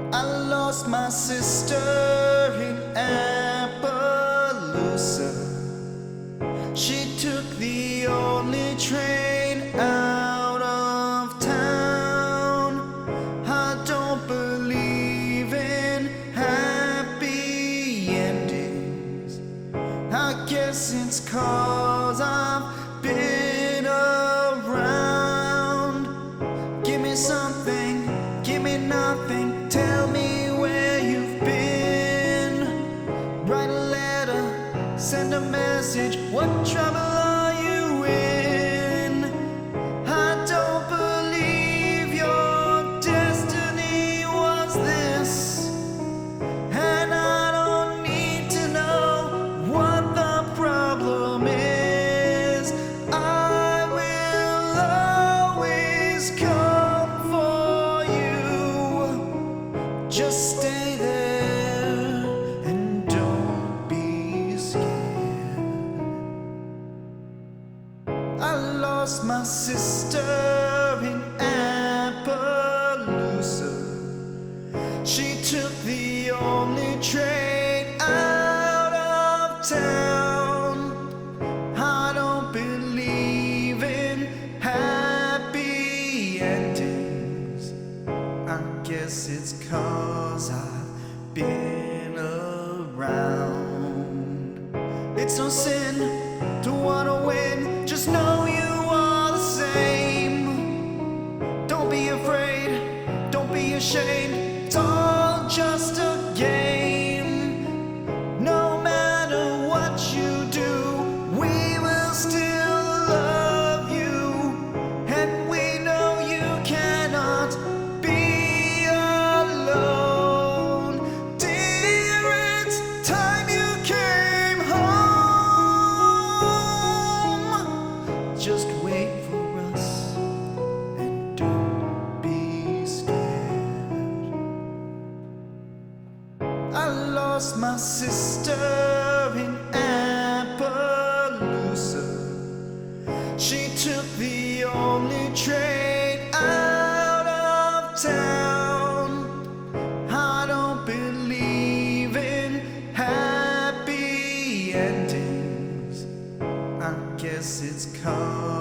I lost my sister in Appaloosa. She took the only train out of town. I don't believe in happy endings. I guess it's 'cause I've been around. Give me something, give me nothing. Tell me where you've been. Write a letter, send a message. What trouble are you in? I don't believe your destiny was this, and I don't need to know what the problem is. I will always come for you. Just stay there and don't be scared. I lost my sister in Appaloosa. She took the only train out of town. I don't believe in happy endings. I guess it's 'cause I've been around. It's no sin to wanna win, just know you are the same. Don't be afraid, don't be ashamed, it's all just a game. No matter what you do, we will still love you, and we know you cannot be alone. Dear, it's time you came home. Just wait for us and don't be scared. I lost my sister in Appaloosa. She took the only train out of town. I don't believe in happy endings. I guess it's 'cause